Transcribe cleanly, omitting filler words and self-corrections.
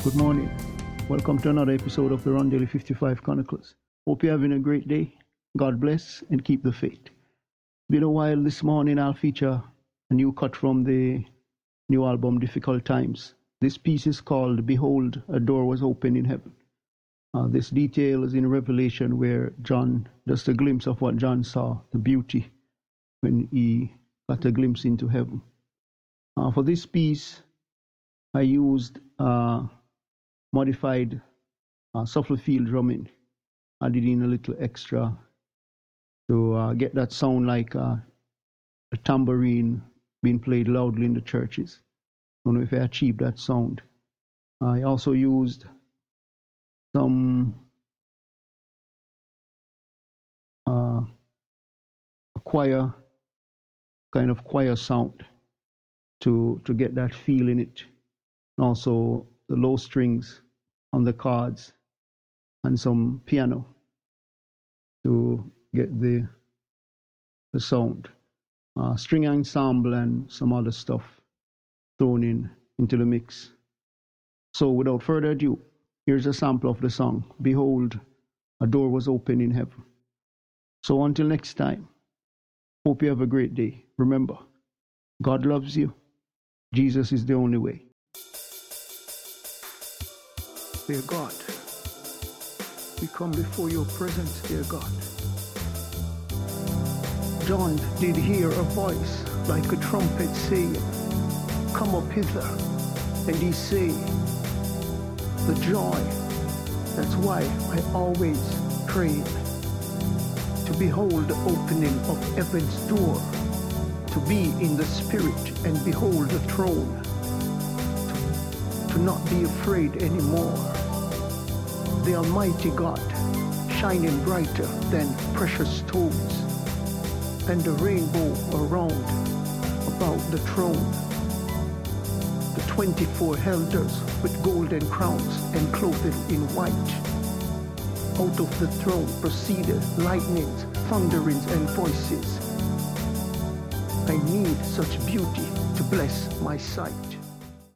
Good morning. Welcome to another episode of the Ron Daily 55 Chronicles. Hope you're having a great day. God bless and keep the faith. Been a while. This morning I'll feature a new cut from the new album Difficult Times. This piece is called Behold, a Door Was Open in Heaven. This detail is in Revelation where John, just a glimpse of what John saw, the beauty when he got a glimpse into heaven. For this piece, I used modified Suffield drumming. Added in a little extra to get that sound like a tambourine being played loudly in the churches. I don't know if I achieved that sound. I also used some choir sound to get that feel in it. And also the low strings on the cards and some piano to get the sound. String ensemble and some other stuff thrown into the mix. So without further ado, here's a sample of the song, Behold, a Door Was Open in Heaven. So until next time, hope you have a great day. Remember, God loves you. Jesus is the only way. Dear God, we come before your presence, dear God. John did hear a voice like a trumpet saying, Come up hither. And he say, the joy, that's why I always pray to behold the opening of heaven's door, to be in the spirit and behold the throne, to not be afraid anymore. The Almighty God, shining brighter than precious stones, and the rainbow around about the throne. The 24 elders with golden crowns and clothed in white. Out of the throne proceeded lightnings, thunderings, and voices. I need such beauty to bless my sight.